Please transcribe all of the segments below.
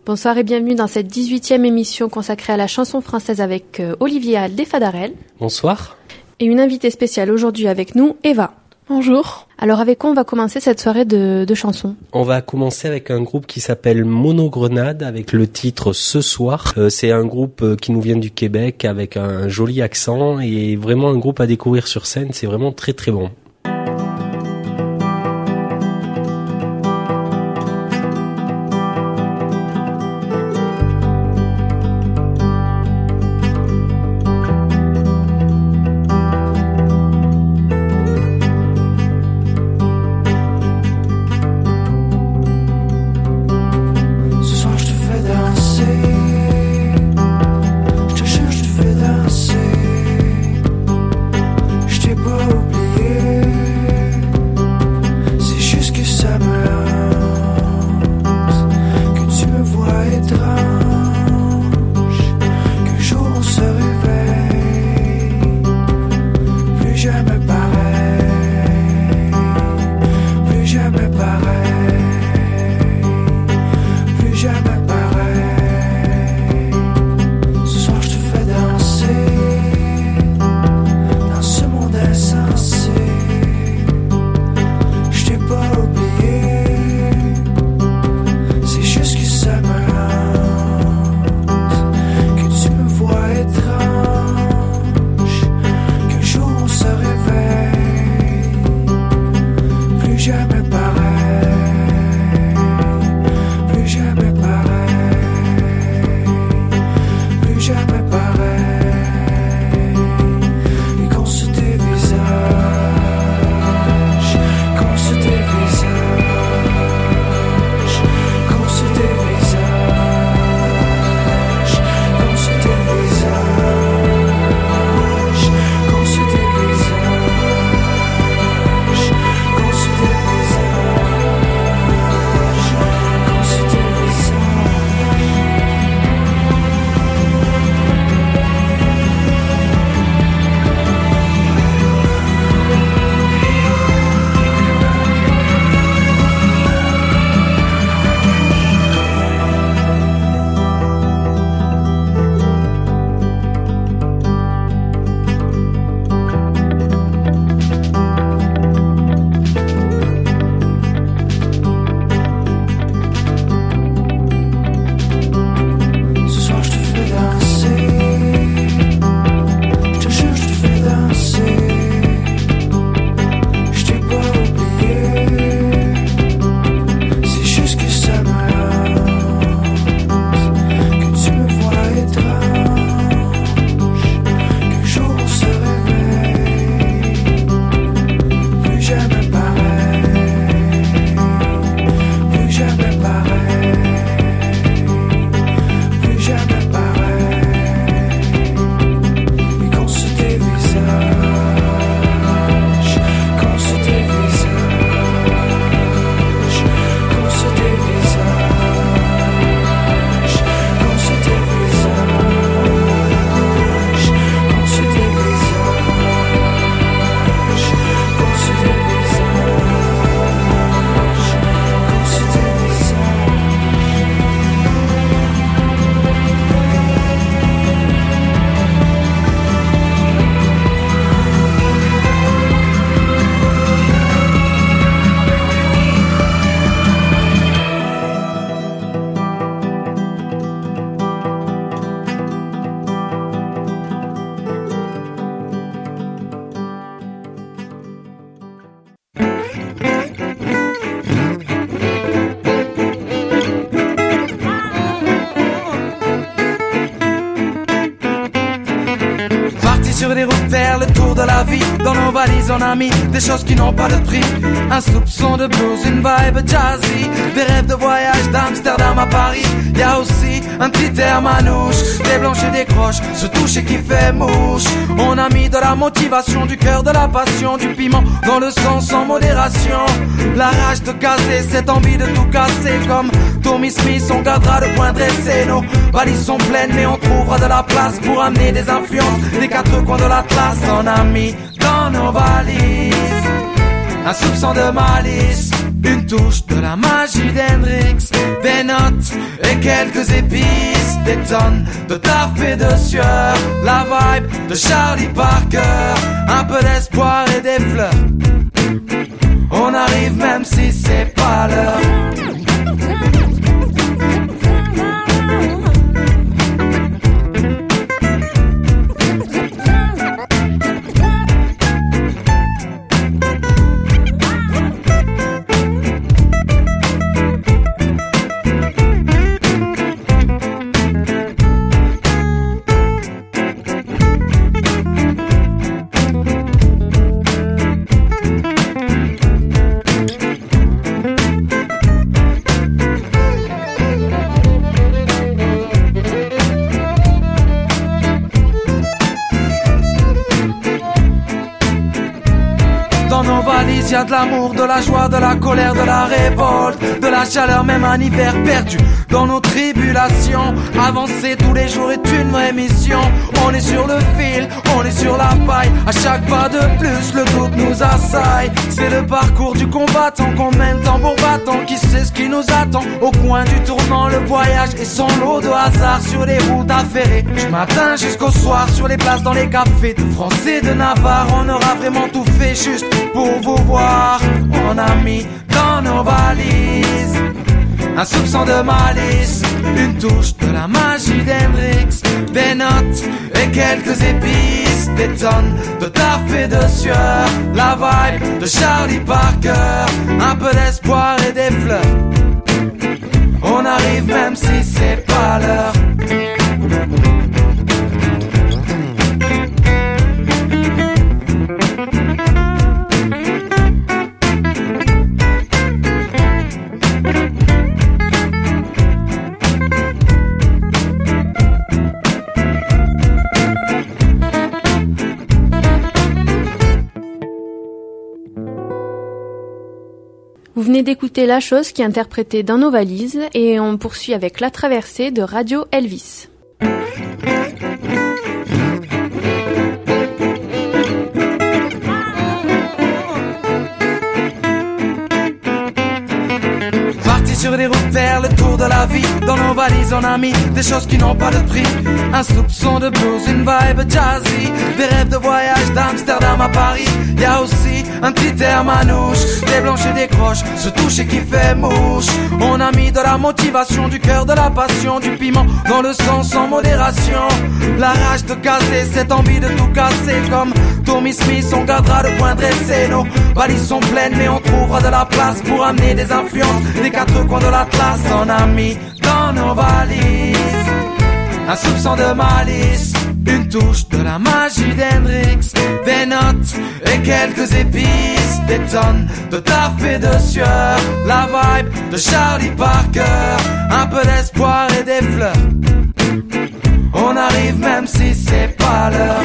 Bonsoir et bienvenue dans cette 18e émission consacrée à la chanson française avec Olivia Desfadarel. Bonsoir. Et une invitée spéciale aujourd'hui avec nous, Eva. Bonjour. Alors avec quoi on va commencer cette soirée de chansons ? On va commencer avec un groupe qui s'appelle Monogrenade avec le titre Ce soir. C'est un groupe qui nous vient du Québec avec un joli accent et vraiment un groupe à découvrir sur scène. C'est vraiment très très bon. Sur des routes vers le tour de la vie. Dans nos valises on a mis des choses qui n'ont pas de prix. Un soupçon de blues, une vibe jazzy. Des rêves de voyage d'Amsterdam à Paris. Y'a aussi un petit air manouche. Des blanches et des croches, se touche et qui fait mouche. On a mis de la motivation, du cœur, de la passion, du piment dans le sang sans modération. La rage de casser, cette envie de tout casser. Comme Tommy Smith, on gardera le point dressé. Nos valises sont pleines mais on trouvera de la place pour amener des influences des quatre coins de l'Atlas. On a mis dans nos valises un soupçon de malice. une touche de la magie d'Hendrix, des notes et quelques épices, des tonnes de taf et de sueur, la vibe de Charlie Parker, un peu d'espoir et des fleurs. On arrive même si c'est pas l'heure. Il y a de l'amour, de la joie, de la colère, de la révolte, de la chaleur, même un hiver perdu dans nos tribulations. Avancer tous les jours est une vraie mission. On est sur le fil, on est sur la paille. À chaque pas de plus, le doute nous assaille. C'est le parcours du combattant qu'on mène tambour battant. Qui sait ce qui nous attend au coin du tournant, le voyage et son lot de hasard sur les routes affairées. Du matin jusqu'au soir, sur les places, dans les cafés de France et de Navarre, on aura vraiment tout fait juste pour vous voir. On a mis dans nos valises un soupçon de malice, une touche de la magie d'Hendrix, des notes et quelques épices, des tonnes de taf et de sueur, la vibe de Charlie Parker, un peu d'espoir et des fleurs. On arrive même si c'est pas l'heure. Vous venez d'écouter La Chose qui est interprétée dans nos valises et on poursuit avec La Traversée de Radio Elvis. Sur les routes vers le tour de la vie, dans nos valises on a mis des choses qui n'ont pas de prix. Un soupçon de blues, une vibe jazzy, des rêves de voyage d'Amsterdam à Paris. Y a aussi un petit air manouche, des blanches et des croches, se toucher qui fait mouche. On a mis de la motivation, du cœur, de la passion, du piment dans le sang sans modération. La rage de casser, cette envie de tout casser. Comme Tommy Smith, on gardera le point dressé. Nos valises sont pleines mais on trouvera de la place pour amener des influences des quatre coins de l'Atlas. On a mis dans nos valises un soupçon de malice, une touche de la magie d'Hendrix, des notes et quelques épices, des tonnes de taf et de sueur, la vibe de Charlie Parker, un peu d'espoir et des fleurs. On arrive même si c'est pas l'heure.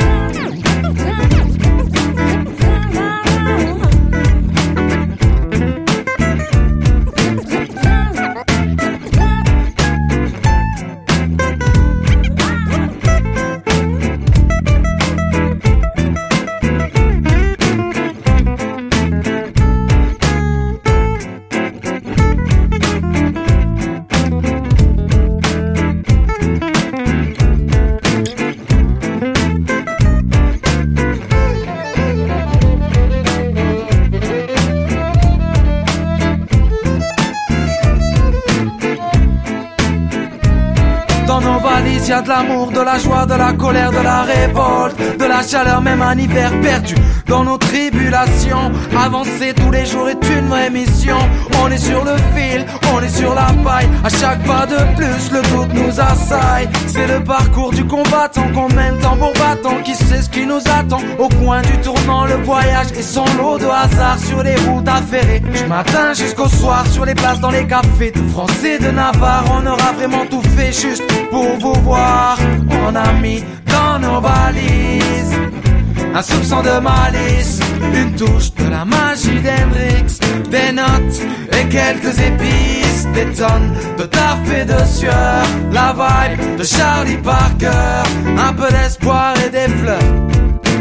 Il y a de l'amour, de la joie, de la colère, de la révolte, de la chaleur, même un hiver perdu dans nos tribulations. Avancer tous les jours est une vraie mission. On est sur le fil, on est sur la paille. À chaque pas de plus, le doute nous assaille. C'est le parcours du combattant qu'on mène tambour battant. Qui sait ce qui nous attend au coin du tournant, le voyage et son lot de hasard sur les routes affairées. Du matin jusqu'au soir, sur les places, dans les cafés de France et de Navarre, on aura vraiment tout fait juste pour vous voir. On a mis dans nos valises un soupçon de malice, une touche de la magie d'Hendrix, des notes et quelques épices, des tonnes de taf et de sueur, la vibe de Charlie Parker, un peu d'espoir et des fleurs.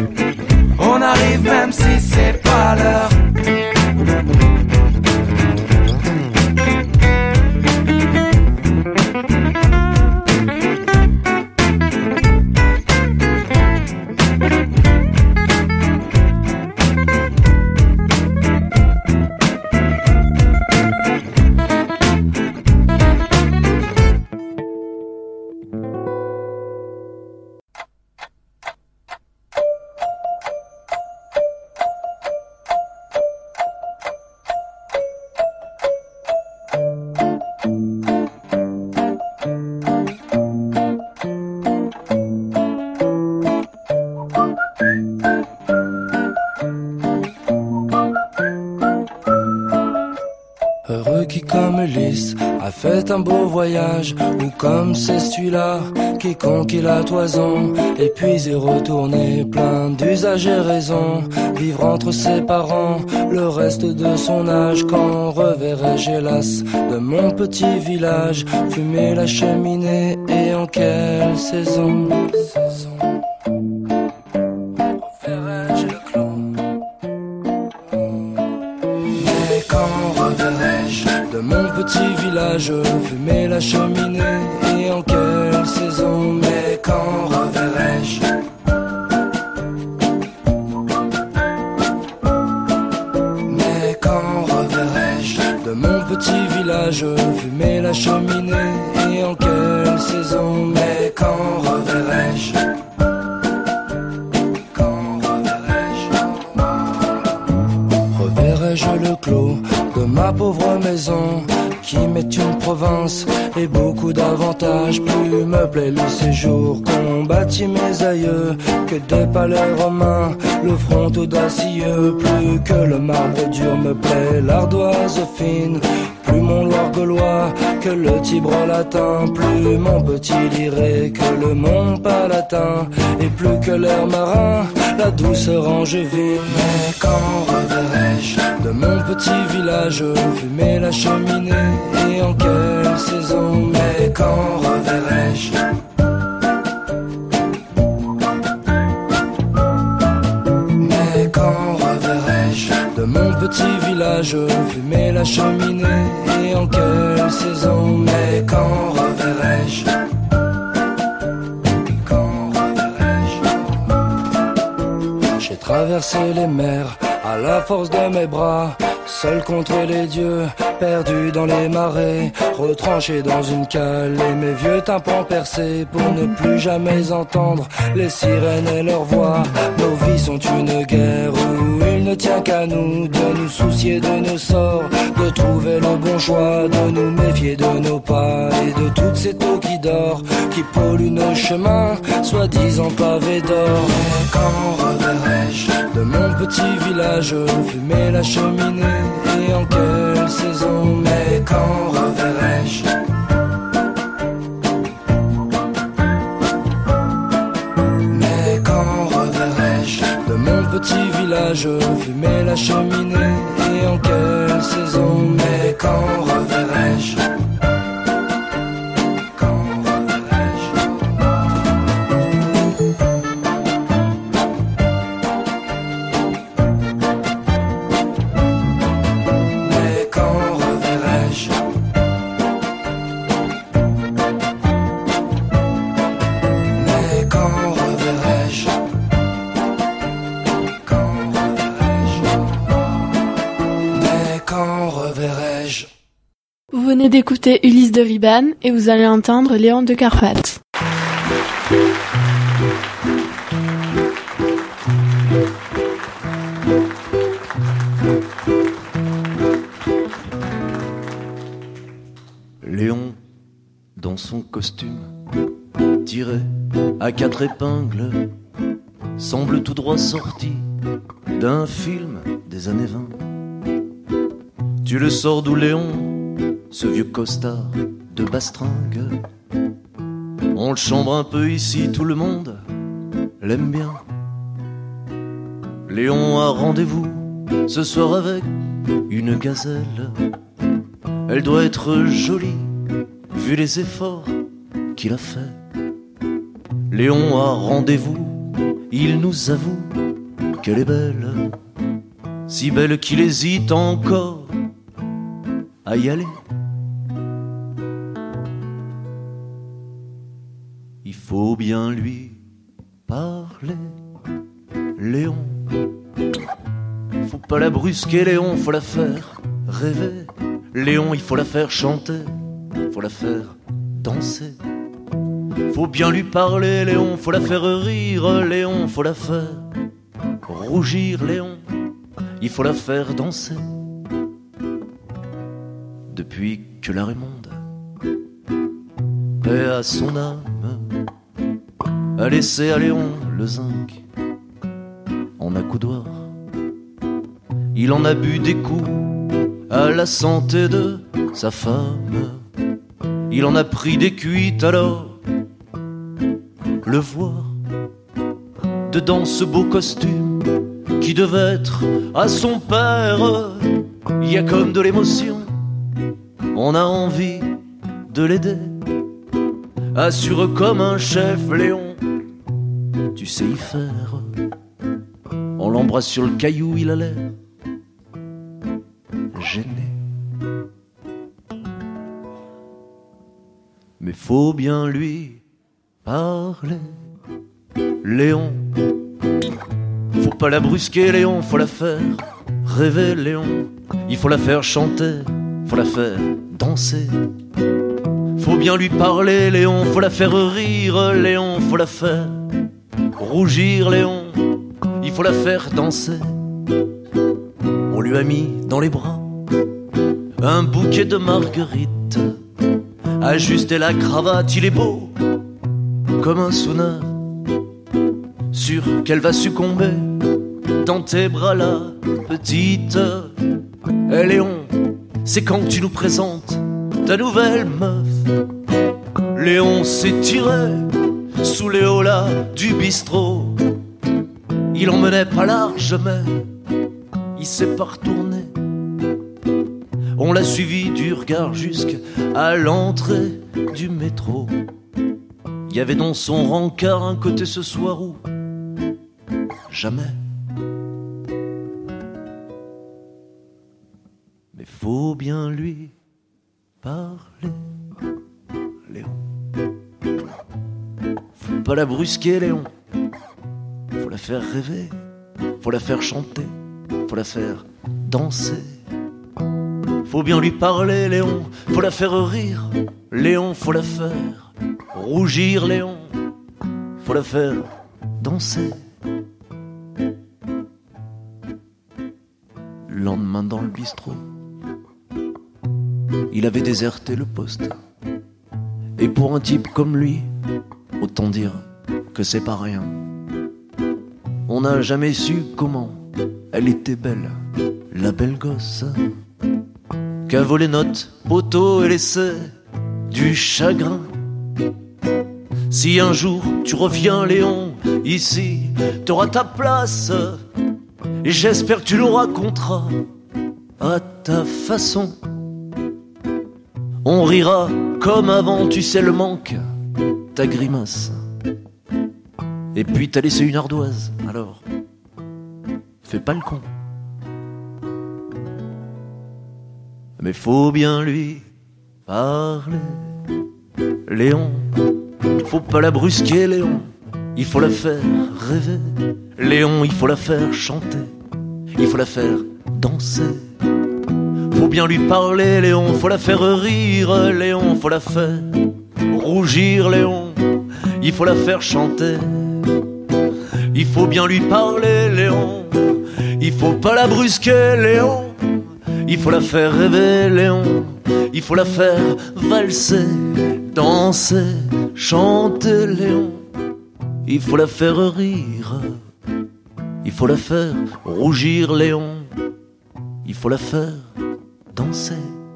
On arrive même si c'est pas l'heure. Ulysse a fait un beau voyage, ou comme c'est celui-là qui conquit la toison, et puis est retourné plein d'usage et raison, vivre entre ses parents le reste de son âge. Quand reverrai-je hélas de mon petit village, fumer la cheminée, et en quelle saison? Reverrai-je le clos? Mais quand reverrai-je de mon petit village, fumer la cheminée, et en quelle saison? Mais quand reverrai-je? Mais quand reverrai-je de mon petit village, fumer la cheminée, et en quelle saison? Mais quand reverrai-je? Quand reverrai-je? Reverrai-je le clos de ma pauvre maison, qui m'est une province et beaucoup d'avantages? Plus me plaît le séjour qu'ont bâti mes aïeux que des palais romains, le front audacieux. Plus que le marbre dur me plaît l'ardoise fine, plus mon Loir gaulois que le Tibre latin, plus mon petit Liré que le Mont Palatin, et plus que l'air marin, la douceur angevine. Mais quand reverrai-je de mon petit village, fumer la cheminée, et en quelle saison? Mais quand reverrai-je? Mais quand reverrai-je de mon petit village, fumer la cheminée, et en quelle saison? Mais quand reverrai-je? Quand reverrai-je? J'ai traversé les mers à la force de mes bras, seul contre les dieux, perdu dans les marais, retranché dans une cale, et mes vieux tympans percés pour ne plus jamais entendre les sirènes et leurs voix. Nos vies sont une guerre où il ne tient qu'à nous de nous soucier de nos sorts, de trouver le bon choix, de nous méfier de nos pas et de toute cette eau qui dort, qui pollue nos chemins, soi-disant pavés d'or. Mais quand reverrai-je de mon petit village, fumer la cheminée, et en quelle saison? Mais quand reverrai-je? Mais quand reverrai-je de mon petit village, fumer la cheminée, et en quelle saison? Mais quand reverrai-je? Vous venez d'écouter Ulysse de Ribane et vous allez entendre Léon de Carpathe. Léon, dans son costume, tiré à 4 épingles, semble tout droit sorti d'un film des années 20. Tu le sors d'où, Léon, ce vieux costard de bastringue? On le chambre un peu ici, tout le monde l'aime bien. Léon a rendez-vous ce soir avec une gazelle. Elle doit être jolie, vu les efforts qu'il a fait. Léon a rendez-vous, il nous avoue qu'elle est belle, si belle qu'il hésite encore à y aller. Il faut bien lui parler, Léon. Faut pas la brusquer, Léon, faut la faire rêver. Léon, il faut la faire chanter, faut la faire danser. Faut bien lui parler, Léon, faut la faire rire, Léon, faut la faire rougir, Léon, il faut la faire danser. Depuis que la Raymonde, paix à son âme, a laissé à Léon le zinc en accoudoir, il en a bu des coups à la santé de sa femme. Il en a pris des cuites alors. Le voir dedans ce beau costume qui devait être à son père. Il y a comme de l'émotion, on a envie de l'aider. Assure comme un chef, Léon, tu sais y faire. On l'embrasse sur le caillou, il a l'air gêné. Mais faut bien lui parler, Léon. Faut pas la brusquer, Léon, faut la faire rêver, Léon. Il faut la faire chanter, faut la faire danser. Faut bien lui parler, Léon, faut la faire rire, Léon. Faut la faire rougir, Léon. Il faut la faire danser. On lui a mis dans les bras un bouquet de marguerites. Ajusté la cravate, il est beau comme un sonneur. Sûr qu'elle va succomber dans tes bras, la petite. Eh Léon, c'est quand tu nous présentes ta nouvelle meuf. Léon s'est tiré sous les holas du bistrot. Il en menait pas large, mais il s'est pas retourné. On l'a suivi du regard jusqu'à l'entrée du métro. Il y avait dans son rencard un côté ce soir où jamais. Mais faut bien lui parler, Léon. Faut pas la brusquer, Léon. Faut la faire rêver, faut la faire chanter, faut la faire danser. Faut bien lui parler, Léon, faut la faire rire, Léon, faut la faire rougir, Léon, faut la faire danser. Le lendemain dans le bistrot, il avait déserté le poste. Et pour un type comme lui, autant dire que c'est pas rien. On n'a jamais su comment elle était belle, la belle gosse, qu'a volé notre poteau et laissé du chagrin. Si un jour tu reviens, Léon, ici, t'auras ta place. Et j'espère que tu nous raconteras à ta façon. On rira comme avant, tu sais le manque, ta grimace. Et puis t'as laissé une ardoise, alors fais pas le con. Mais faut bien lui parler, Léon. Faut pas la brusquer, Léon. Il faut la faire rêver, Léon. Il faut la faire chanter, il faut la faire danser. Faut bien lui parler, Léon. Faut la faire rire, Léon. Faut la faire rougir, Léon. Il faut la faire chanter. Il faut bien lui parler, Léon. Il faut pas la brusquer, Léon. Il faut la faire rêver, Léon. Il faut la faire valser, danser, chanter, Léon. Il faut la faire rire. Il faut la faire rougir, Léon. Il faut la faire danser.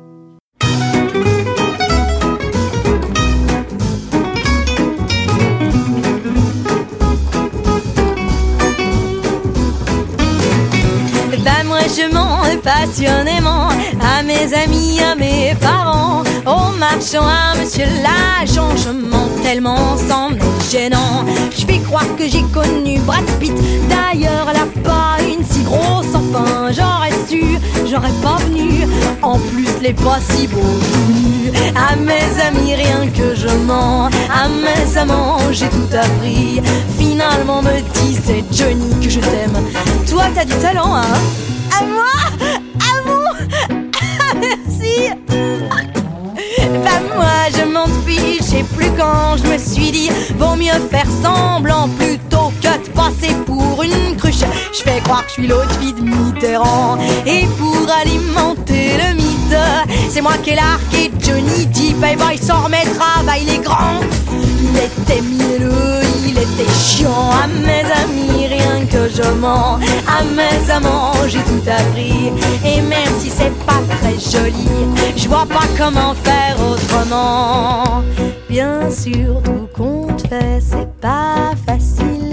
Moi je mens passionnément à mes amis, à mes parents, aux marchands, à monsieur l'agent. Je mens tellement sans est gênant. Je fais croire que j'ai connu Brad Pitt. D'ailleurs elle a pas une si grosse, enfin j'aurais su, j'aurais pas venu. En plus les pas si beaux tout nus. À mes amis rien que je mens, à mes amants j'ai tout appris. Finalement me dit c'est Johnny que je t'aime. Toi t'as du talent hein. À moi, à vous, merci. Bah moi je m'en fiche et plus quand je me suis dit vaut mieux faire semblant plutôt que de passer pour une cruche. Je fais croire que je suis l'autre fille de Mitterrand. Et pour alimenter le mythe, c'est moi qui ai largué Johnny dit bye bye sans remettre travail les grands. Il était mielleux, il était chiant. À mes amis rien que je mens. À mes amants, j'ai tout appris. Et même si c'est pas très joli, je vois pas comment faire autrement. Bien sûr, tout compte fait, c'est pas facile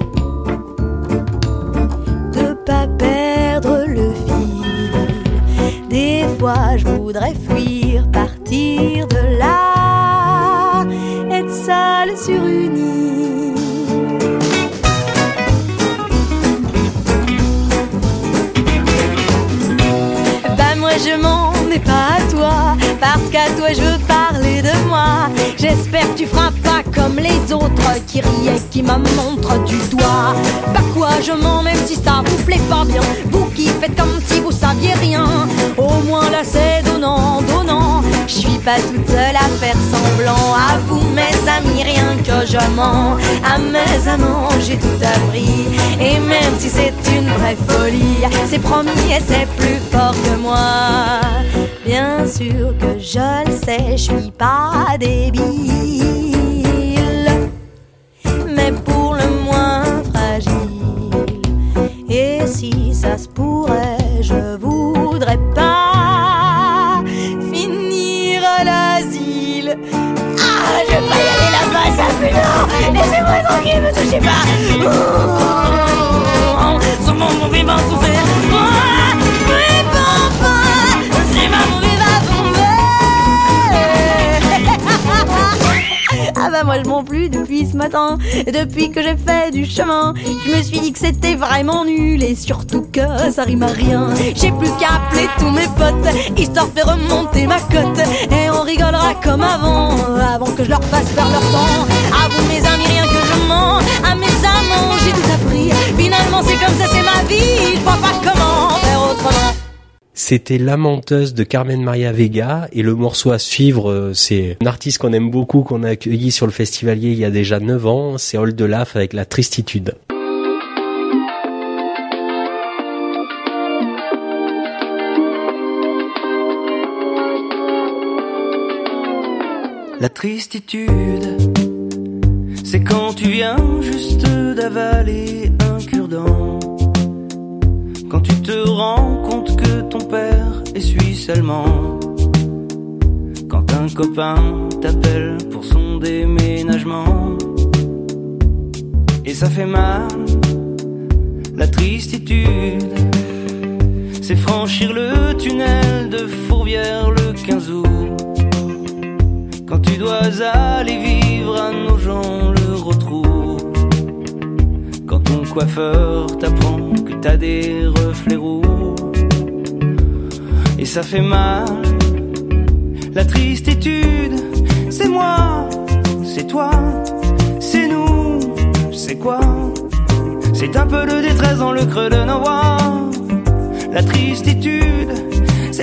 de pas perdre le fil. Des fois, je voudrais fuir, partir de là, être seule sur une île. Bah moi je mens, mais pas à toi, parce qu'à toi je veux parler de moi. J'espère que tu feras pas comme les autres qui riaient, qui me montrent du doigt. Bah quoi je mens, même si ça vous plaît pas bien, vous qui faites comme si vous saviez rien. Au moins là c'est donnant, donnant. Je suis pas toute seule à faire semblant. À vous mes amis, rien que je mens. À mes amants j'ai tout appris. Et même si c'est une vraie folie, c'est promis et c'est plus fort que moi. Bien sûr que je le sais, je suis pas débile, mais pour le moins fragile. Et si ça se pourrait, je voudrais pas finir à l'asile. Ah, je vais pas y aller là-bas, ça fait non. Laissez-moi tranquille, me touchez pas. Sur mon mauvais vent souffert. Ah bah moi je m'en plus depuis ce matin. Depuis que j'ai fait du chemin, je me suis dit que c'était vraiment nul. Et surtout que ça rime à rien. J'ai plus qu'à appeler tous mes potes, histoire de faire remonter ma cote. Et on rigolera comme avant, avant que je leur fasse perdre leur temps. À vous mes amis, rien que je mens. À mes amants j'ai tout appris. Finalement c'est comme ça, c'est ma vie. Je vois pas comment faire autrement. C'était La Menteuse de Carmen Maria Vega, et le morceau à suivre, c'est un artiste qu'on aime beaucoup, qu'on a accueilli sur le Festivalier il y a déjà 9 ans, c'est Oldelaf avec La Tristitude. La tristitude, c'est quand tu viens juste d'avaler un cure-dent. Quand tu te rends compte que ton père est suisse allemand. Quand un copain t'appelle pour son déménagement. Et ça fait mal, la tristitude. C'est franchir le tunnel de Fourvière le 15 août. Quand tu dois aller vivre à Nogent le retrouve. Quand ton coiffeur t'apprend que t'as des reflets roux. Et ça fait mal, la tristitude. C'est moi, c'est toi, c'est nous, c'est quoi? C'est un peu de détresse dans le creux de nos voix. La tristitude, c'est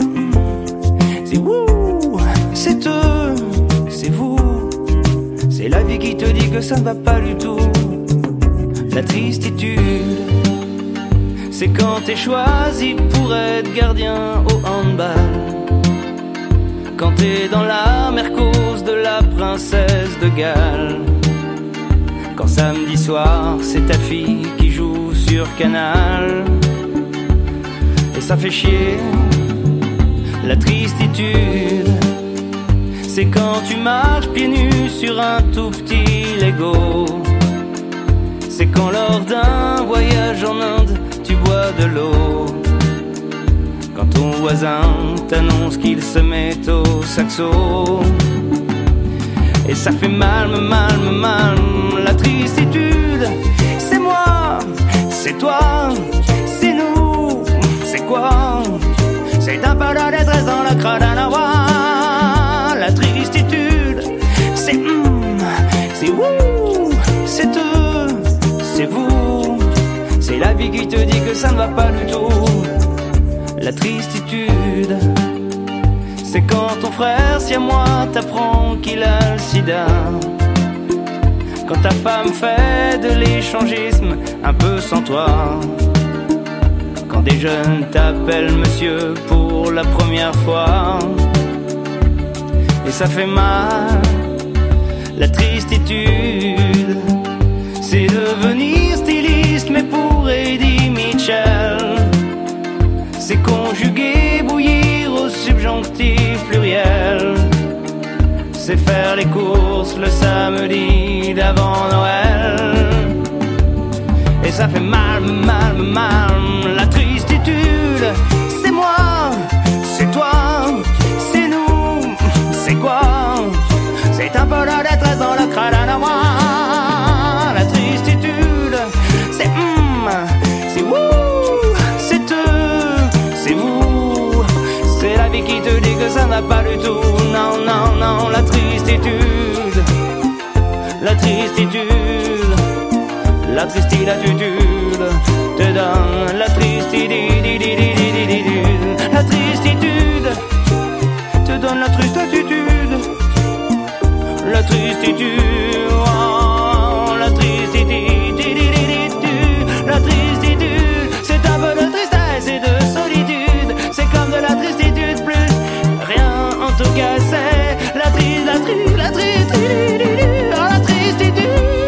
vous, c'est eux, c'est vous. C'est la vie qui te dit que ça ne va pas du tout. La tristitude, c'est quand t'es choisi pour être gardien au handball. Quand t'es dans la mercose de la princesse de Galles. Quand samedi soir, c'est ta fille qui joue sur Canal. Et ça fait chier, la tristitude. C'est quand tu marches pieds nus sur un tout petit Lego. C'est quand lors d'un voyage en Inde, tu bois de l'eau. Quand ton voisin t'annonce qu'il se met au saxo. Et ça fait mal, la tristitude. C'est moi, c'est toi, c'est nous, c'est quoi? C'est un peu de détresse dans la crâne à la voix. La tristitude, c'est vous, c'est eux, c'est vous. C'est la vie qui te dit que ça ne va pas du tout. La tristitude, c'est quand ton frère, si à moi, t'apprend qu'il a le sida. Quand ta femme fait de l'échangisme un peu sans toi. Quand des jeunes t'appellent monsieur pour la première fois. Et ça fait mal, la tristitude. C'est devenir styliste mais pour Eddie faire les courses le samedi d'avant Noël. Et ça fait mal, mal, mal, la tristitude. C'est moi, c'est toi, c'est nous, c'est quoi? C'est un peu la détresse dans le crâne à moi. La tristitude, c'est c'est wouh, c'est eux, c'est vous. C'est la vie qui te dit que ça va pas du tout. Non, non, non, la tristitude, la tristitude, la tristitude te donne la tristitude, la tristitude te donne la tristitude, la tristitude, oh, la tristitude, la tristitude, c'est un peu de tristesse et de solitude, c'est comme de la tristitude plus rien, en tout cas c'est la tristitude, la tristitude, oh, la tristitude.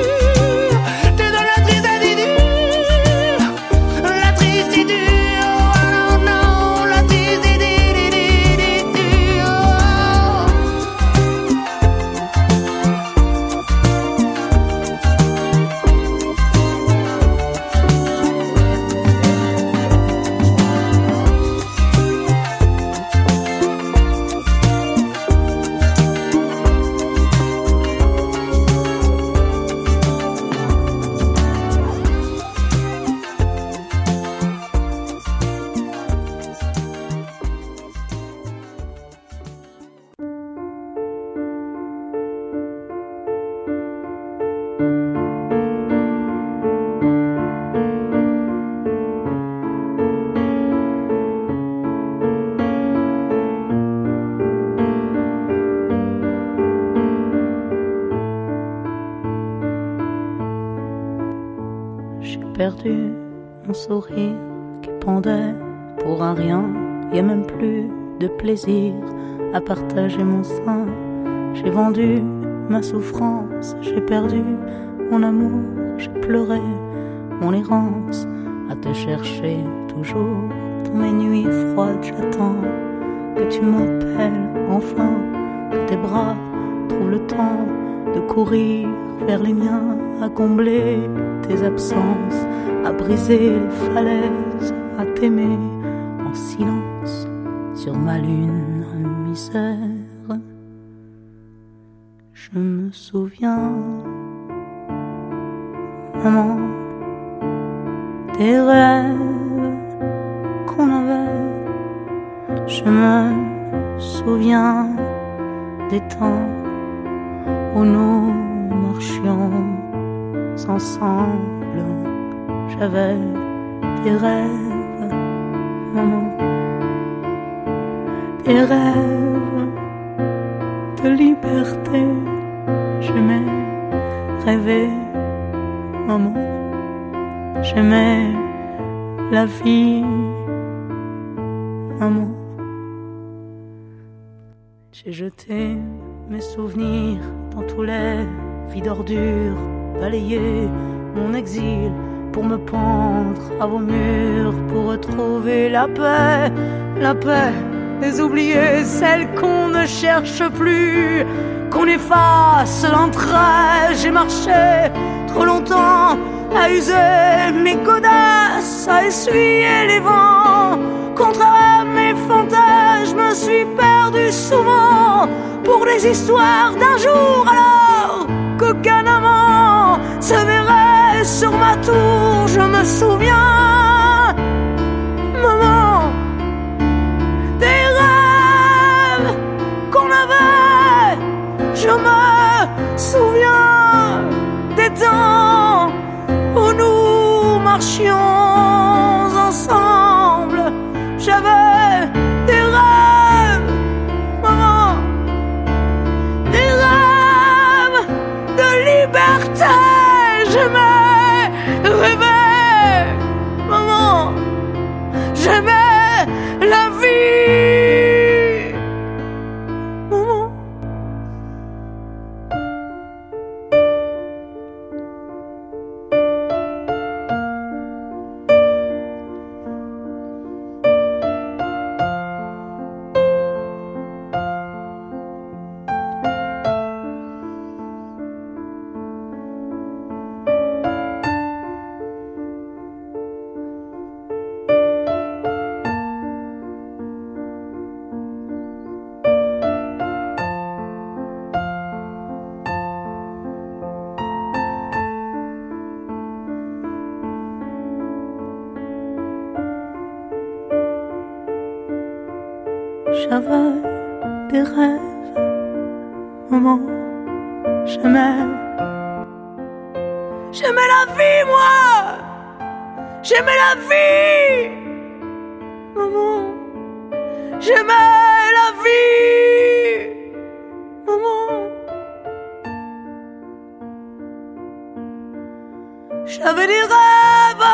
Perdu mon sourire qui pendait pour un rien. Y a même plus de plaisir à partager mon sein. J'ai vendu ma souffrance, j'ai perdu mon amour, j'ai pleuré mon errance à te chercher toujours. Dans mes nuits froides j'attends que tu m'appelles enfin, que tes bras trouvent le temps de courir vers les miens, à combler tes absences, à briser les falaises, à t'aimer en silence sur ma lune misère. Je me souviens, maman, des rêves qu'on avait. Je me souviens des temps où nous marchions ensemble. J'avais des rêves, maman, des rêves de liberté. J'aimais rêver, maman, j'aimais la vie, maman. J'ai jeté mes souvenirs dans tous les vides d'ordures, balayé mon exil pour me pendre à vos murs, pour retrouver la paix des oubliés, celle qu'on ne cherche plus, qu'on efface l'entraille. J'ai marché trop longtemps à user mes godasses, à essuyer les vents, contre mes fantasmes. Je me suis perdu souvent pour des histoires d'un jour, alors qu'aucun amant se verrait sur ma tour. Je me souviens, maman, des rêves qu'on avait. Je me souviens des temps où nous marchions ensemble. J'avais des rêves, maman, des rêves de liberté. J'aimais rêver, maman, j'aimais la vie, maman. J'avais des rêves, maman, j'aimais la vie, moi, j'aimais la vie, maman, j'aimais la vie, maman. J'avais des rêves,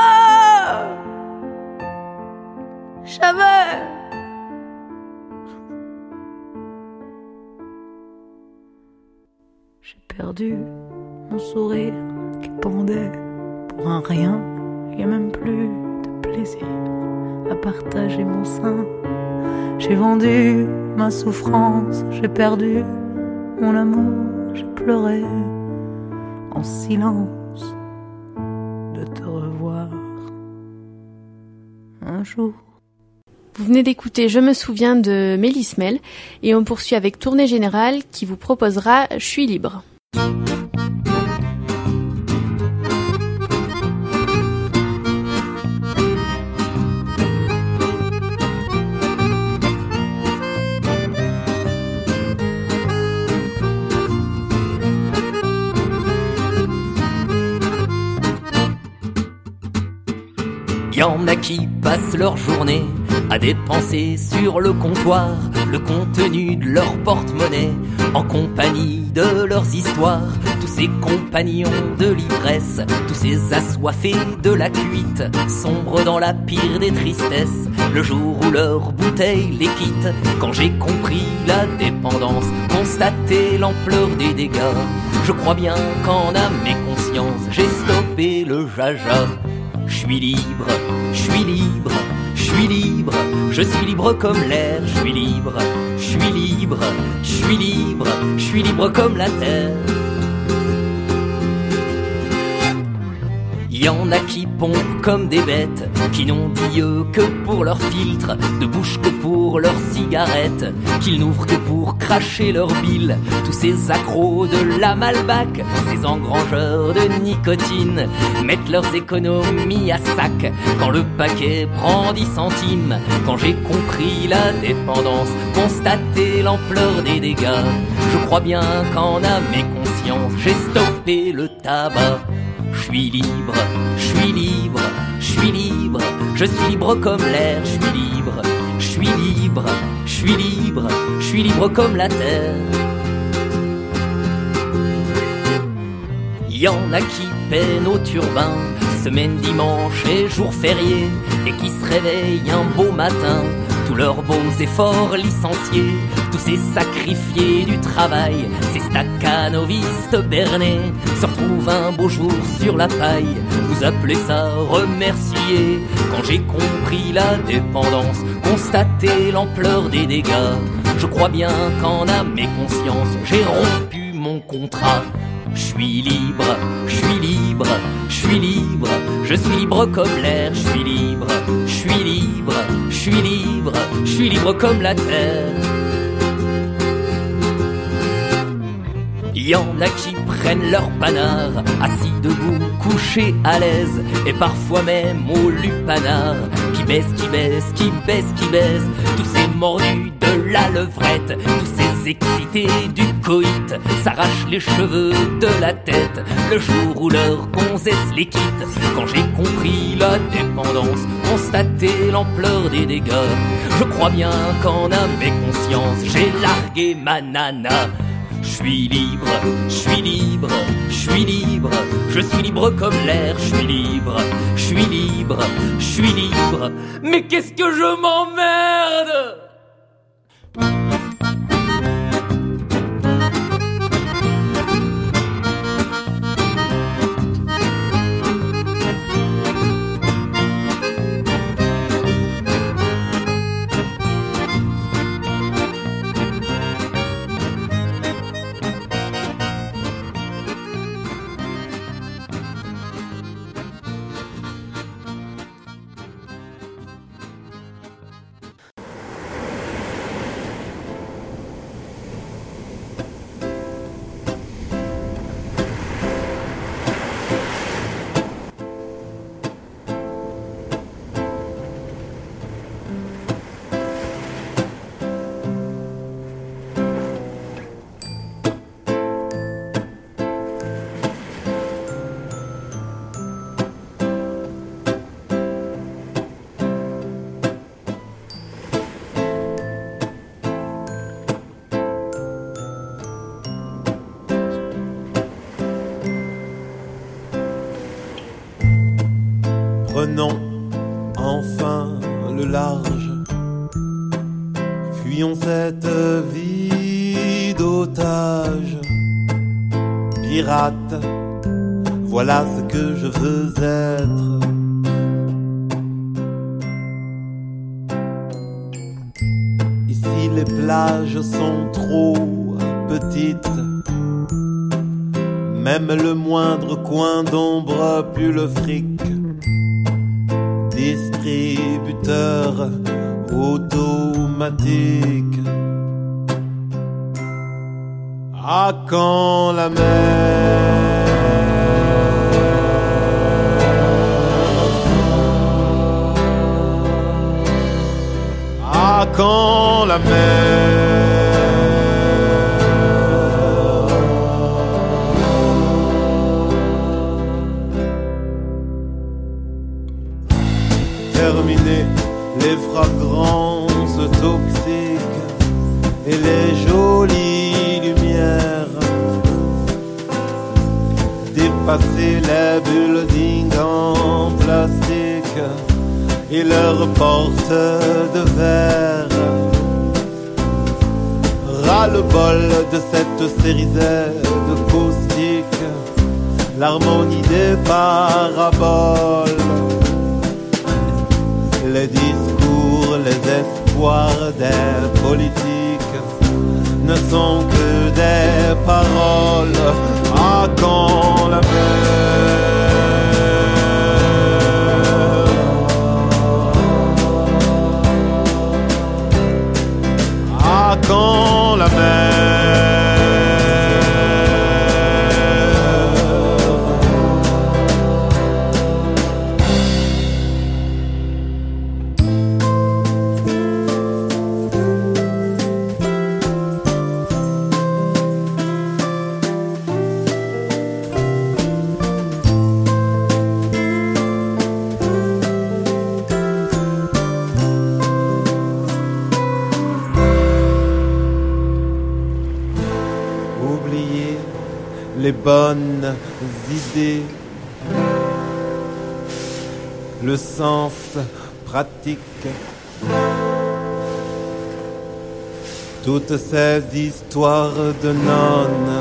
j'avais. J'ai perdu mon sourire qui pendait pour un rien. Y a même plus de plaisir à partager mon sein. J'ai vendu ma souffrance, j'ai perdu mon amour, j'ai pleuré en silence de te revoir un jour. Vous venez d'écouter Je me souviens de Mélismel et on poursuit avec Tournée Générale qui vous proposera Je suis libre. Y en a qui passent leur journée à dépenser sur le comptoir le contenu de leur porte-monnaie en compagnie de leurs histoires. Tous ces compagnons de l'ivresse, tous ces assoiffés de la cuite, sombrent dans la pire des tristesses le jour où leur bouteille les quitte. Quand j'ai compris la dépendance, constaté l'ampleur des dégâts, je crois bien qu'en âme et conscience j'ai stoppé le jaja. Je suis libre, je suis libre, je suis libre, je suis libre comme l'air, je suis libre, je suis libre, je suis libre, je suis libre comme la terre. Y en a qui pompent comme des bêtes, qui n'ont d'yeux que pour leur filtre, de bouche que pour leur cigarette, qu'ils n'ouvrent que pour cracher leur bile. Tous ces accros de la Malbac, ces engrangeurs de nicotine, mettent leurs économies à sac quand le paquet prend 10 centimes. Quand j'ai compris la dépendance, constaté l'ampleur des dégâts, je crois bien qu'en âme et conscience, j'ai stoppé le tabac. Je suis libre, je suis libre, je suis libre, je suis libre comme l'air, je suis libre, je suis libre, je suis libre, je suis libre comme la terre. Y en a qui peinent au turbin, semaine, dimanche et jour férié, et qui se réveillent un beau matin, tous leurs beaux efforts licenciés, tous ces sacrifiés du travail, ces staccanovistes bernés, se retrouvent un beau jour sur la paille. Vous appelez ça remercier? Quand j'ai compris la dépendance, constaté l'ampleur des dégâts, je crois bien qu'en âme et conscience, j'ai rompu mon contrat. Je suis libre, je suis libre, je suis libre, je suis libre comme l'air, je suis libre, je suis libre, je suis libre, je suis libre comme la terre. Y en a qui prennent leur panard, assis debout, couchés à l'aise, et parfois même au lupanard, qui baisse, qui baisse, qui baisse, qui baisse, tous ces mordus de la levrette, tous ces excités du coït, s'arrachent les cheveux de la tête, le jour où leur gonzesse les quitte. Quand j'ai compris la dépendance, constaté l'ampleur des dégâts, je crois bien qu'en âme et conscience, j'ai largué ma nana. Je suis libre, je suis libre, je suis libre, je suis libre comme l'air, je suis libre, je suis libre, je suis libre. Mais qu'est-ce que je m'emmerde! Prenons enfin le large, fuyons cette vie d'otage. Pirate, voilà ce que je veux être. Ici les plages sont trop petites, même le moindre coin d'ombre pue le fric. Distributeur automatique. À quand la mer? À quand la mer? Terminer les fragrances toxiques et les jolies lumières. Dépasser les buildings en plastique et leurs portes de verre. Ras-le-bol de cette série Z de caustique, l'harmonie des paraboles. Les discours, les espoirs des politiques ne sont que des paroles. À quand la mer? À quand la mer? Les bonnes idées, le sens pratique, toutes ces histoires de nonnes.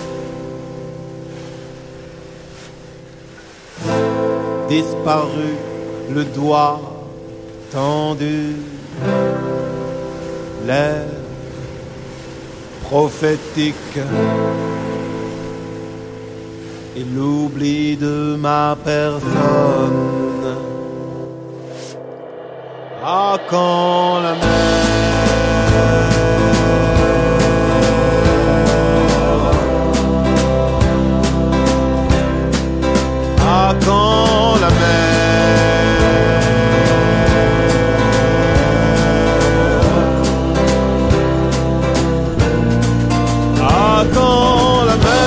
Disparu, le doigt tendu, l'air prophétique. Et l'oubli de ma personne. À quand la mer? À quand la mer? À quand la mer?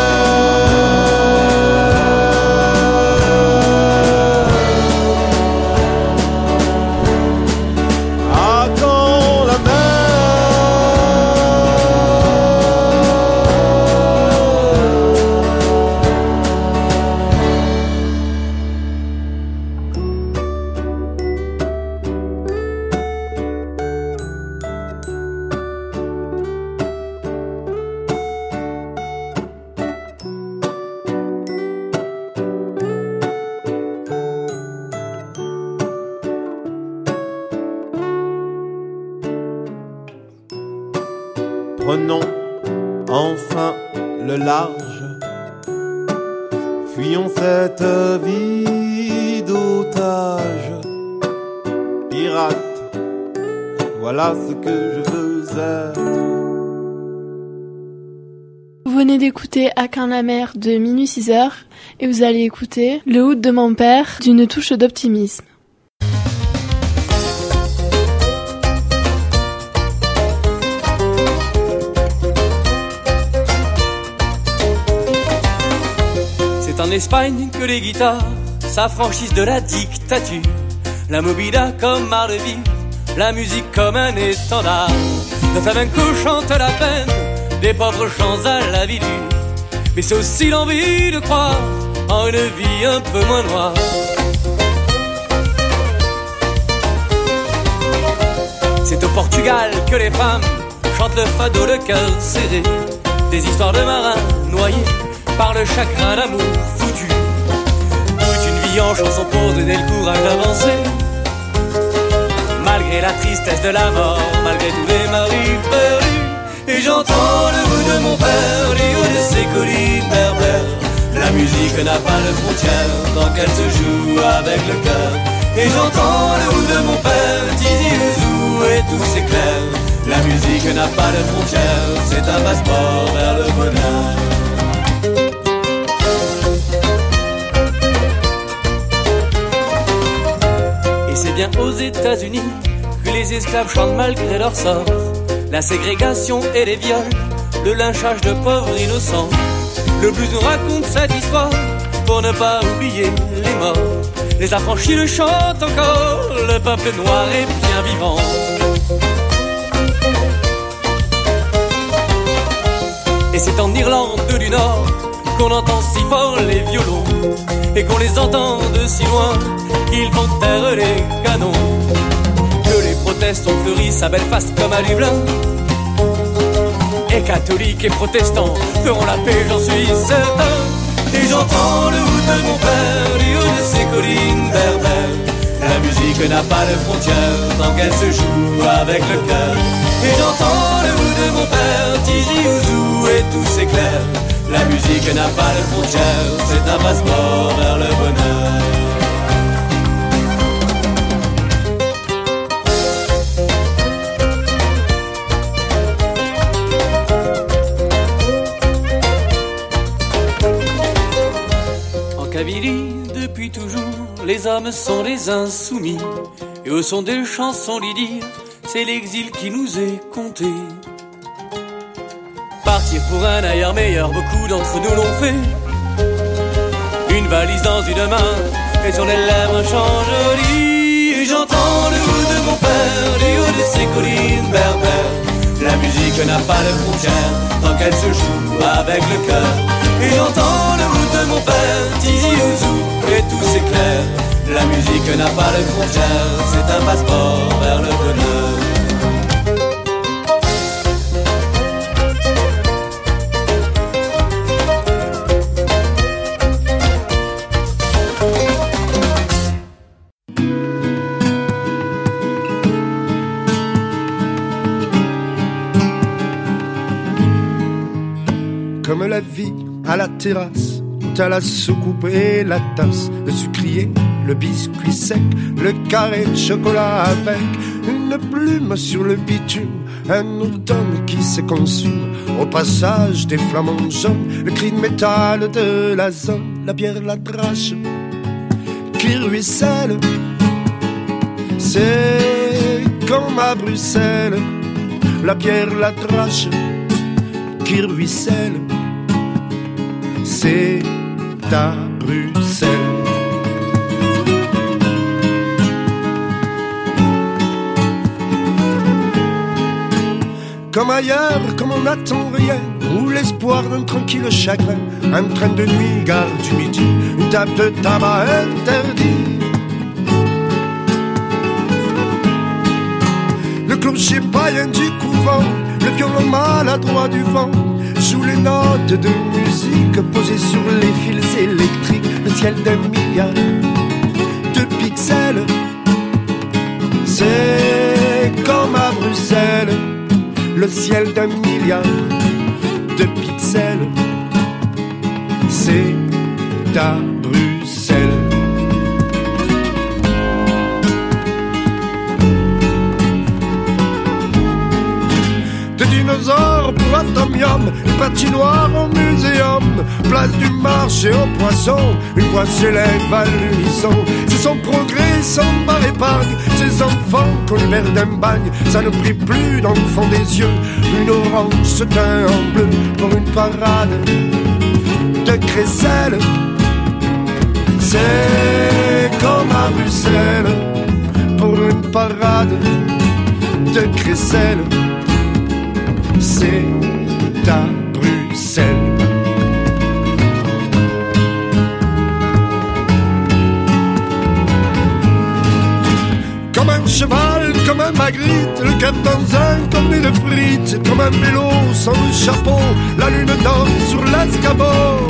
Prenons enfin le large, fuyons cette vie d'otage. Pirate, voilà ce que je veux être. Vous venez d'écouter À quand la mer de Minuit 6h et vous allez écouter Le oud de mon père d'une touche d'optimisme. C'est en Espagne que les guitares s'affranchissent de la dictature. La movida comme art de vivre, la musique comme un étendard. Le flamenco chante la peine des pauvres gens à la vie dure. Mais c'est aussi l'envie de croire en une vie un peu moins noire. C'est au Portugal que les femmes chantent le fado, le cœur serré. Des histoires de marins noyés par le chagrin d'amour foutu. Toute une vie en chanson pour donner le courage d'avancer. Malgré la tristesse de la mort, malgré tous les maris perdus. Et j'entends le bruit de mon père, les hauts de ses collines berbères. La musique n'a pas de frontières tant qu'elle se joue avec le cœur. Et j'entends le bruit de mon père, Tizi Ouzou et tout s'éclaire. La musique n'a pas de frontières, c'est un passeport vers le bonheur. Et c'est bien aux États-Unis que les esclaves chantent malgré leur sort. La ségrégation et les viols, le lynchage de pauvres innocents. Le blues nous raconte cette histoire pour ne pas oublier les morts. Les affranchis le chantent encore, le peuple noir est bien vivant. Et c'est en Irlande du Nord qu'on entend si fort les violons et qu'on les entend de si loin qu'ils font taire les canons. Que les protestes ont fleuri sa belle face comme à Dublin. Et catholiques et protestants feront la paix, j'en suis certain. Et j'entends le hout de mon père, du haut de ses collines berbères. La musique n'a pas de frontières tant qu'elle se joue avec le cœur. Et j'entends le hout de mon père, Tizi Ouzou et tout s'éclaire. La musique n'a pas de frontières, c'est un passeport vers le bonheur. Depuis toujours, les hommes sont les insoumis. Et au son des chansons lydiques, c'est l'exil qui nous est compté. Partir pour un ailleurs meilleur, beaucoup d'entre nous l'ont fait. Une valise dans une main, et sur les lèvres un chant joli. Et j'entends le hout de mon père, du haut de ses collines berbères. La musique n'a pas de frontières, tant qu'elle se joue avec le cœur. Et j'entends le hout de mon père, Tizi Ouzou, et tout s'éclaire. La musique n'a pas de frontières, c'est un passeport vers le bonheur. Comme la vie à la terrasse, t'as la soucoupe et la tasse, le sucrier, le biscuit sec, le carré de chocolat avec une plume sur le bitume, un automne qui se consume. Au passage des flamants jaunes, le cri de métal de la zone, la bière, la drache qui ruisselle. C'est comme à Bruxelles, la bière, la drache qui ruisselle. C'est à Bruxelles. Comme ailleurs, comme on n'attend rien, ou l'espoir d'un tranquille chagrin, un train de nuit, gare du midi, une table de tabac interdit. Le clocher païen du couvent, le violon maladroit du vent, joue les notes de musique posées sur les fils électriques. Le ciel d'un milliard de pixels, c'est comme à Bruxelles. Le ciel d'un milliard de pixels, c'est à Bruxelles. De dinosaures pour atomium, une patinoire au muséum, place du marché aux poissons, une voix s'élève à l'unisson. C'est son progrès, son bar épargne, ses enfants qu'on libère d'un bagne. Ça ne brille plus dans le fond des yeux, une orange se teint en bleu pour une parade de crécelles. C'est comme à Bruxelles pour une parade de crécelles. C'est à Bruxelles. Comme un cheval, comme comme un Magritte, le cap dans un cornet de frites. C'est comme un vélo sans le chapeau, la lune danse sur l'escabeau.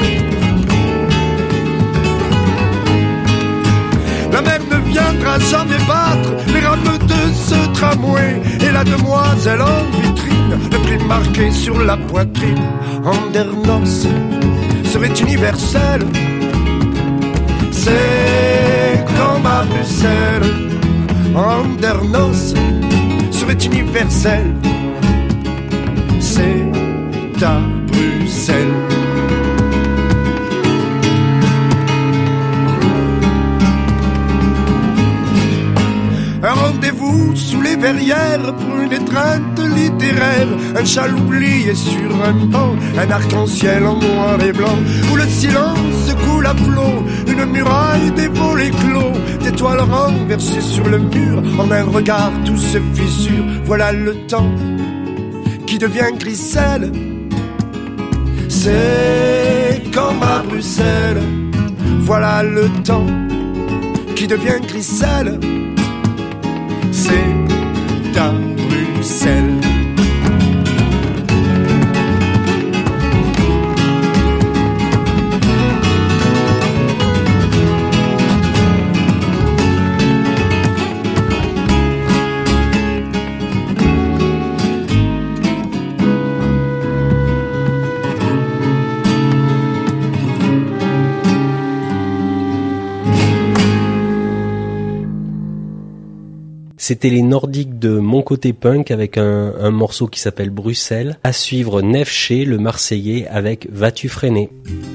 La mer ne viendra jamais battre les rames de ce tramway. Et la demoiselle en vitrine, le prix marqué sur la poitrine. Andernos serait universel. C'est comme à Bruxelles. Andernos serait universel. C'est à Bruxelles. Un rendez-vous sous les verrières pour une étreinte littéraire. Un châle oublié sur un banc, un arc-en-ciel en noir et blanc, où le silence coule à flot, une muraille des volets clos, des toiles renversées sur le mur, en un regard tout se fissure. Voilà le temps qui devient griselle. C'est comme à Bruxelles. Voilà le temps qui devient griselle. C'est à Bruxelles. C'était les Nordiques de Mon Côté Punk avec un morceau qui s'appelle Bruxelles. À suivre Neefché, le Marseillais, avec Vas-tu freiner.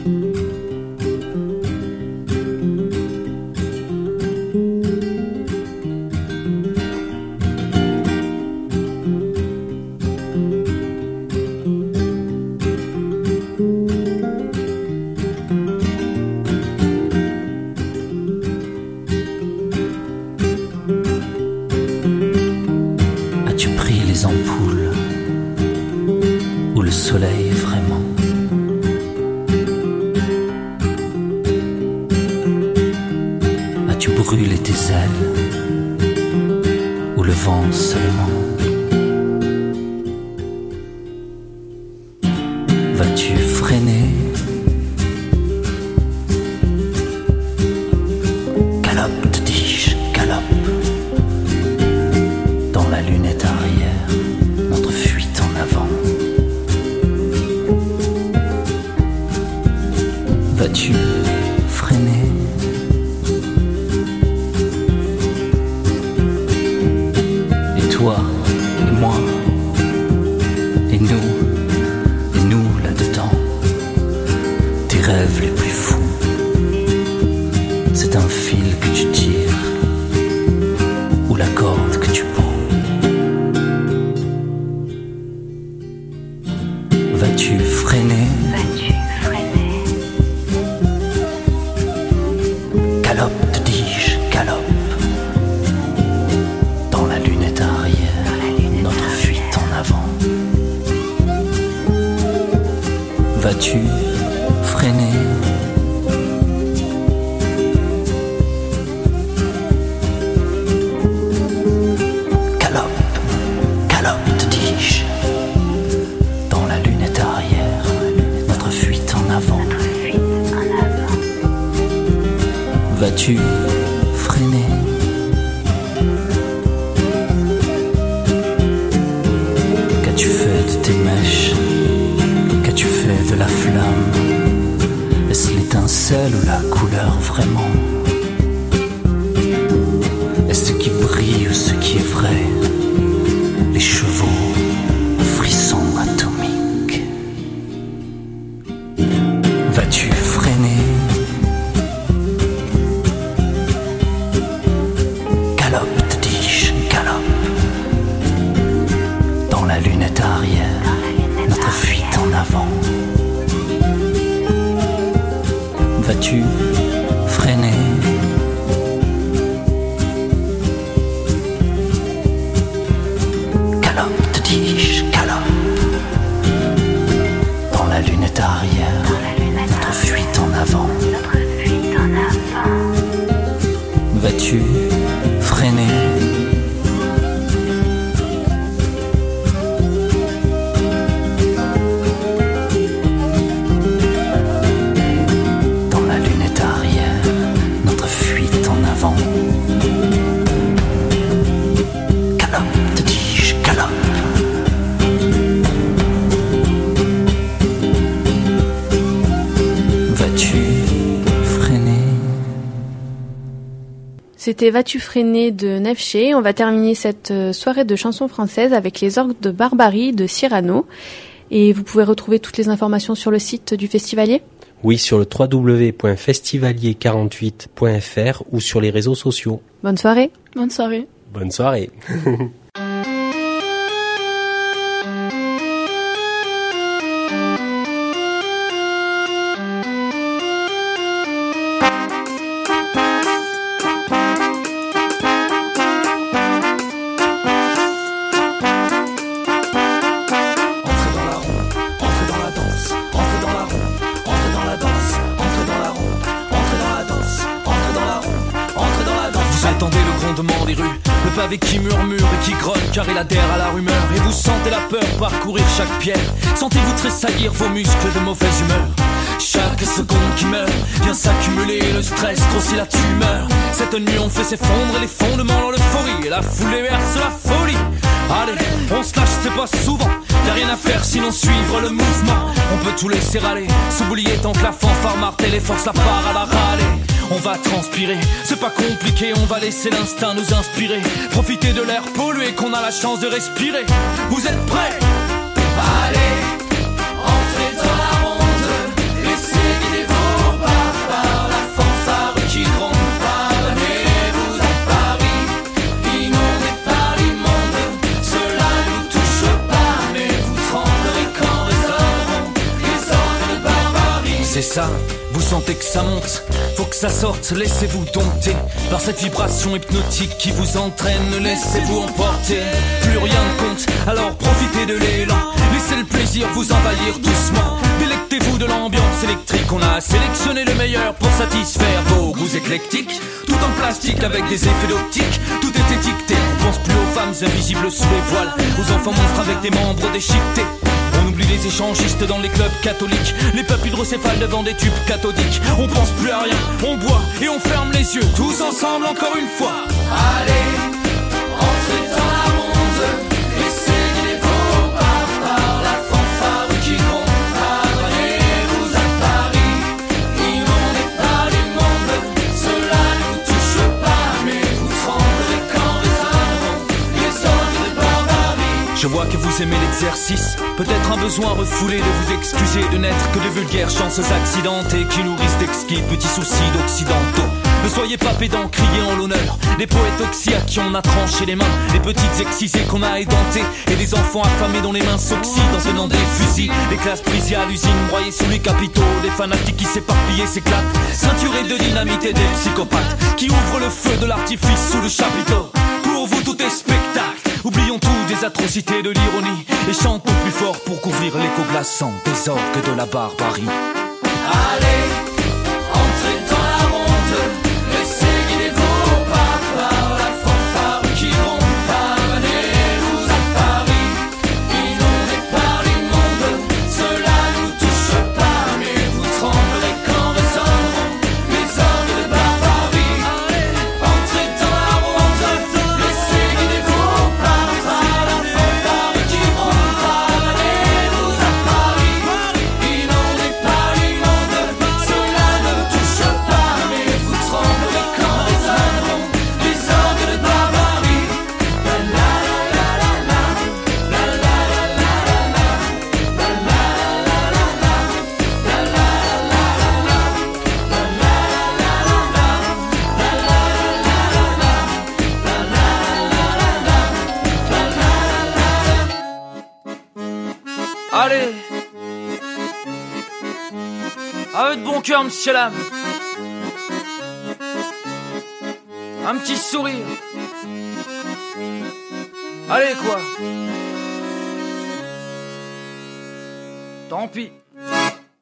Vas-tu freiner? Qu'as-tu fait de tes mèches? Qu'as-tu fait de la flamme? Est-ce l'étincelle ou la couleur vraiment? Est-ce ce qui brille ou ce qui est vrai? Les chevaux, frissons atomiques. Vas-tu freiner? Galope, te dis-je, galope. Dans la lunette arrière, notre fuite en avant. Vas-tu freiner? Galope, te dis-je, galope. Dans la lunette arrière, notre fuite en avant. Vas-tu freiner? C'était Vas-tu freiner de Neefché. On va terminer cette soirée de chansons françaises avec les orgues de Barbarie de Cyrano. Et vous pouvez retrouver toutes les informations sur le site du Festivalier ? Oui, sur le www.festivalier48.fr ou sur les réseaux sociaux. Bonne soirée. Bonne soirée. Bonne soirée. Avec qui murmure et qui grogne car il adhère à la rumeur. Et vous sentez la peur parcourir chaque pierre. Sentez-vous tressaillir vos muscles de mauvaise humeur. Chaque seconde qui meurt vient s'accumuler. Le stress grossit la tumeur. Cette nuit on fait s'effondrer les fondements dans l'euphorie. Et la foule verse la folie. Allez, on se lâche, c'est pas souvent. Y'a rien à faire sinon suivre le mouvement. On peut tout laisser râler, s'oublier tant que la fanfare martèle et force la part à la râler. On va transpirer, c'est pas compliqué, on va laisser l'instinct nous inspirer. Profiter de l'air pollué qu'on a la chance de respirer. Vous êtes prêts? Allez, entrez dans la ronde, laissez guider vos pas par la fanfare qui gronde. Parvenez-vous à Paris, inondé par l'immonde. Cela nous touche pas, mais vous tremblerez quand résonneront les orgues de Barbarie. C'est ça, vous sentez que ça monte, faut que ça sorte, laissez-vous dompter par cette vibration hypnotique qui vous entraîne, laissez-vous emporter. Plus rien ne compte, alors profitez de l'élan, laissez le plaisir vous envahir doucement. Délectez-vous de l'ambiance électrique, on a sélectionné le meilleur pour satisfaire vos goûts éclectiques. Tout en plastique avec des effets d'optique, tout est étiqueté. On pense plus aux femmes invisibles sous les voiles, aux enfants monstres avec des membres déchiquetés. On oublie les échangistes dans les clubs catholiques, les peuples hydrocéphales devant des tubes cathodiques. On pense plus à rien, on boit et on ferme les yeux, tous ensemble encore une fois. Allez, entrez dans la ronde, laissez guider vos pas par la fanfare qui gronde. Parvenez-vous à Paris, inondé par l'immonde. Cela nous touche pas, mais vous tremblerez quand résonneront les orgues de Barbarie. Je vois que vous aimez l'exercice, peut-être un besoin refoulé de vous excuser de n'être que de vulgaires chances accidentées qui nourrissent d'exquis petits soucis d'occidentaux. Ne soyez pas pédants, criez en l'honneur des poètes oxy à qui on a tranché les mains, les petites excisées qu'on a édentées et des enfants affamés dont les mains s'oxydent en tenant des fusils, des classes brisées à l'usine, broyées sous les capitaux, des fanatiques qui s'éparpillent et s'éclatent, ceinturés de dynamite et des psychopathes qui ouvrent le feu de l'artifice sous le chapiteau. Pour vous tout est spectacle, oublions tout des atrocités de l'ironie et chantons plus fort pour couvrir l'écho glaçant des orgues de la barbarie. Allez, entrez dans la ronde, laissez guider vos pas par la fanfare qui gronde. Parvenez-vous à Paris, inondé par l'immonde. Cela nous touche pas, mais vous tremblerez quand résonneront les orgues de Barbarie. Entrez dans la ronde, laissez guider vos pas par la fanfare qui gronde. Parvenez-vous à Paris, inondé par l'immonde. Cela ne touche pas, mais vous tremblerez quand résonneront les orgues de Barbarie. La la la la la, la la la la la, la la la la la, la la la la la, la la la la la, la la la la la. Allez, avec bon cœur, monsieur l'âme. Un petit sourire. Allez, quoi. Tant pis.